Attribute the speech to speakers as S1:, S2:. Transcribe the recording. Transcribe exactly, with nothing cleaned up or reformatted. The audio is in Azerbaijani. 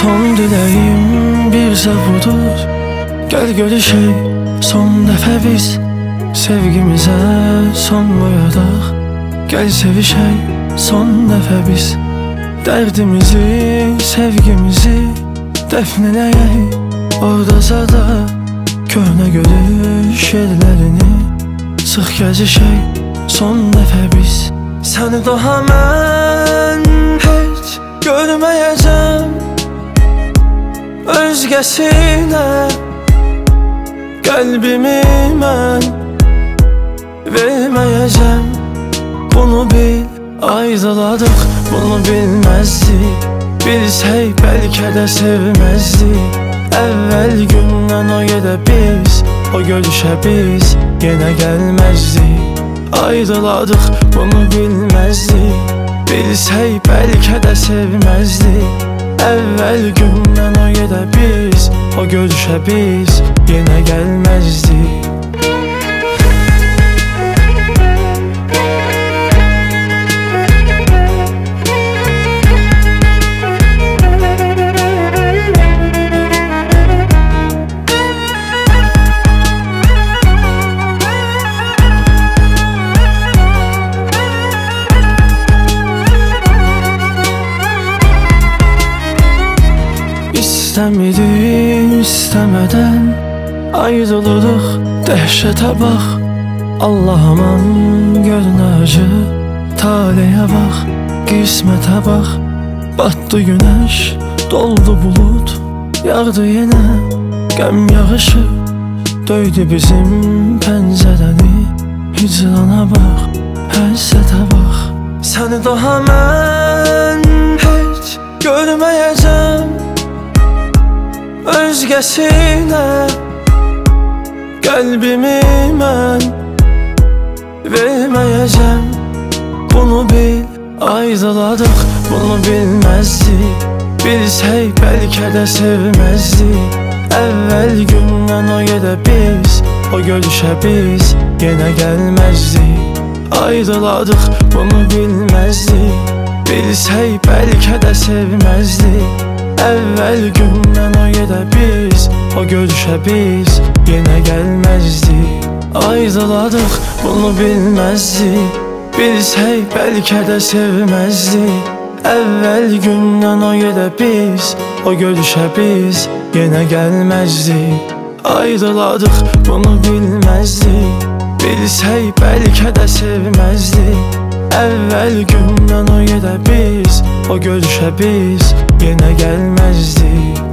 S1: Son diləyim bir budur, gəl görüşək son dəfə biz. Sevgimizə son qoyadaq, gəl sevişək son dəfə biz. Dərdimizi, sevgimizi dəfn eləyək orada zada. Köhnə görüş yerlərini sıx gəzişək son dəfə biz. Səni daha mən heç görməyəcəm özgəsinə, qəlbimi mən verməyəcəm. Bunu bil, ayrıladıq, bunu bilməzdik. Bilsək bəlkə də sevməzdik. Əvvəl gündən o yerə biz, o görüşə biz yenə gəlməzdik. Ayrıladıq, bunu bilməzdik. Bilsək bəlkə də sevməzdik. Əvvəl gündən o yerə biz, o görüşə biz yenə gəlməzdik. İstəmirik, istəmədən ayrılırıq, dəhşətə bax. Allah aman görünə acı, taleyə bax, qismətə bax. Batdı günəş, doldu bulud, yağdı yenə qəm yağışı. Döydü bizim pəncərəni, hicrana bax, həsrətə bax. Səni daha mən heç görməyəcəm özgəsinə, qəlbimi mən verməyəcəm. Bunu bil, ayrıladıq, bunu bilməzdik. Bilsək bəlkə də sevməzdik. Əvvəl gündən o yerə biz, o görüşə biz yenə gəlməzdik. Ayrıladıq, bunu bilməzdik. Bilsək bəlkə də sevməzdik. Əvvəl gündən o yerə biz, o görüşə biz yenə gəlməzdik. Ayrıladıq, bunu bilməzdik. Bilsək bəlkə də sevməzdik. Əvvəl gündən o yerə biz, o görüşə biz yenə gəlməzdik. Ayrıladıq, bunu bilməzdik. Bilsək bəlkə də sevməzdik. Əvvəl gündən o yerə biz, o görüşə biz yenə gəlməzdik.